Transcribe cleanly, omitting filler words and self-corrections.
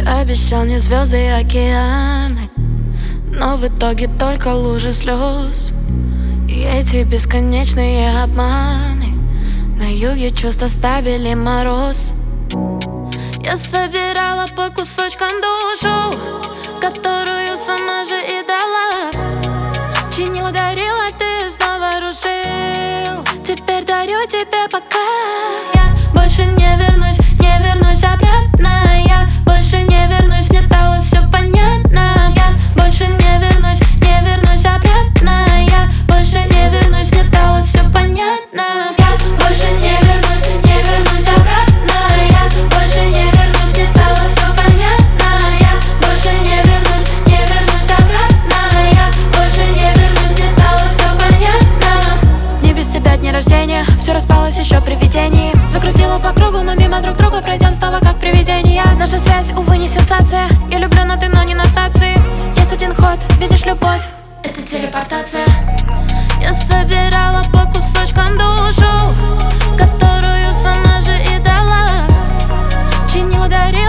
обещал мне звезды и океаны, но в итоге только лужи слез. И эти бесконечные обманы на юге чувства ставили мороз. Я собирала по кусочкам душу, которую сама же и дала. Чинила, дарила, ты снова рушил. Теперь дарю тебе пока. Я больше не вернусь обратно. Я больше не вернусь, мне стало все понятно. Я больше не вернусь обратно. Я больше не вернусь, мне стало все понятно. Я больше не вернусь обратно. Я больше не вернусь, мне стало все понятно. Я больше не вернусь обратно. Я больше не вернусь, мне стало все понятно. Не без тебя дни рождения, все распалось еще при видении. Закрутила по кругу, мы мимо друг друга пройдем снова как привидения. Наша связь, увы, не сенсация. Я люблю, но ты, но не нотации. Есть один ход, видишь любовь, это телепортация. Я собирала по кусочкам душу, которую сама же и дала. Чинила, дарила.